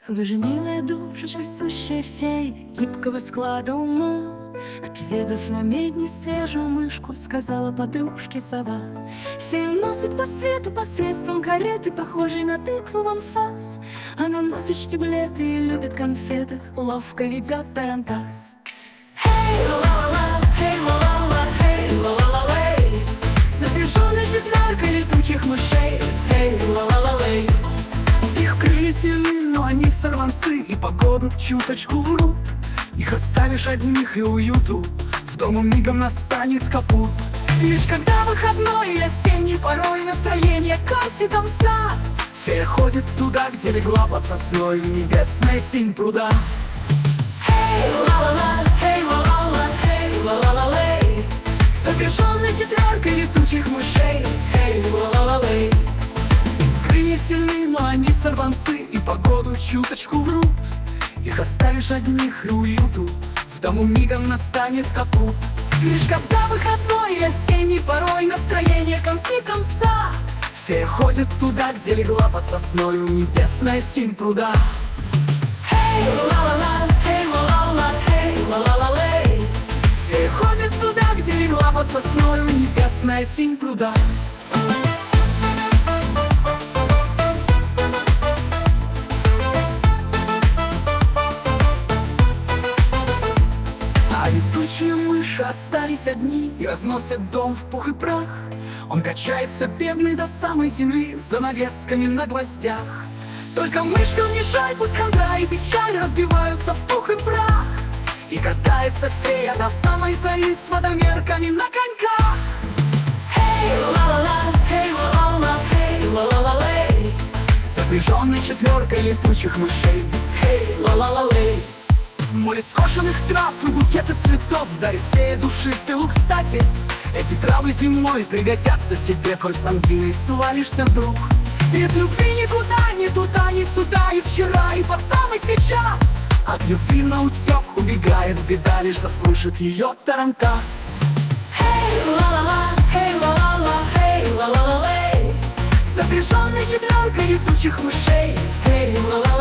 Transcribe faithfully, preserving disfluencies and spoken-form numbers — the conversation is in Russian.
Вы же милая душечка, сущая фея, гибкого склада ума. Отведав на медне свежую мышку, сказала подружке сова: фея носит по свету посредством кареты, похожей на тыкву в анфас. Она носит штиблеты и любит конфеты, ловко ведет тарантас. Хей, ла-ла-ла, хей, ла-ла-ла, хей, ла-ла-ла-лей, запряженной четверкой летучих мышей. Хей, ла-ла-ла-лей. Их крылья сильны, но они сорванцы, и погоду чуточку врут. Их оставишь одних и уюту, в дому мигом настанет капут. Лишь когда выходной и осенний порой настроение косит сад, фея ходит туда, где легла под сосной небесная синь пруда. Хей, ла-ла-ла, хей, ла-ла-ла, хей, ла-ла-ла-лей, запряженной четверкой летучих мышей. Хей, ла-ла-ла-лей. Крылья сильны, но они сорванцы, и погоду чуточку врут. Их оставишь одних и уюту, в дому мигом настанет капут. Лишь когда выходной и осенний порой настроение комси-комса, фея ходит туда, где легла под сосною небесная синь пруда. Хей, ла-ла-ла, хей, ла-ла-ла, хей, ла-ла-ла-лей, фея ходит туда, где легла под сосною небесная синь пруда. А летучие мыши остались одни и разносят дом в пух и прах. Он качается бедный до самой земли, с занавесками на гвоздях. Только мышкам не жаль, пусть хандра и печаль разбиваются в пух и прах. И катается фея до самой зари с водомерками на коньках. Хей, ла-ла-ла, хей, ла-ла-ла, хей, ла-ла-ла-лей, запряженной четверкой летучих мышей. Хей, ла-ла-ла-лей. Море скошенных трав и букеты цветов дарит фея душистый лук кстати. Эти травы зимой пригодятся тебе, коль с ангиной свалишься вдруг. Без любви никуда, ни туда, ни сюда, и вчера, и потом, и сейчас. От любви на утек убегает беда, лишь заслышит ее тарантас. Хей, ла-ла-ла, хей, ла-ла-ла, хей, ла-ла-ла-лей, Запряженной четверкой летучих мышей. Хей, ла-ла-ла.